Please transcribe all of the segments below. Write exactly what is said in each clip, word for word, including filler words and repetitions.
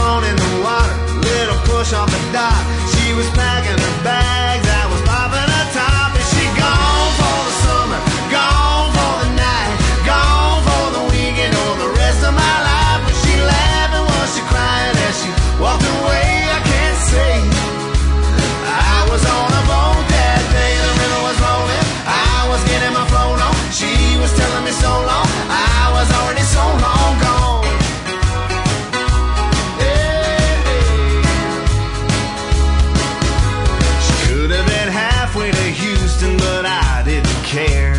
thrown in the water, little push off the dock. She was packing her bags, I was popping her top. And she gone for the summer, gone for the night, gone for the weekend or the rest of my life. Was she laughing, was she crying as she walked away? I can't say. I was on a boat that day, the river was rolling, I was getting my float on. She was telling me so long, I was already so long gone. To Houston, but I didn't care.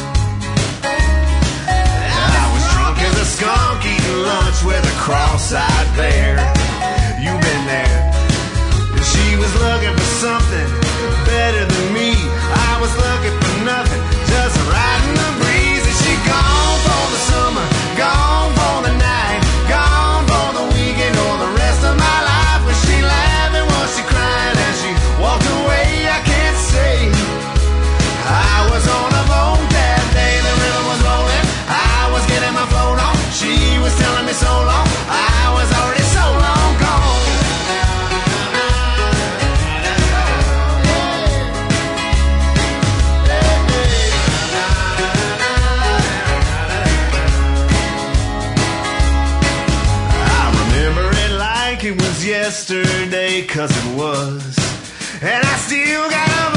I was drunk as a skunk eating lunch with a cross-eyed bear. You've been there. She was looking for something better than me. I was looking for nothing, just riding the breeze. And she gone for the summer, gone for the night, gone for the weekend or the rest of my life. Was she laughing, was she crying as she walked away? I can't say. I was on a boat that day, the river was rolling, I was getting my float on. She was telling me so long, I was already so long gone. I remember it like it was yesterday, 'cause it was. And I still got a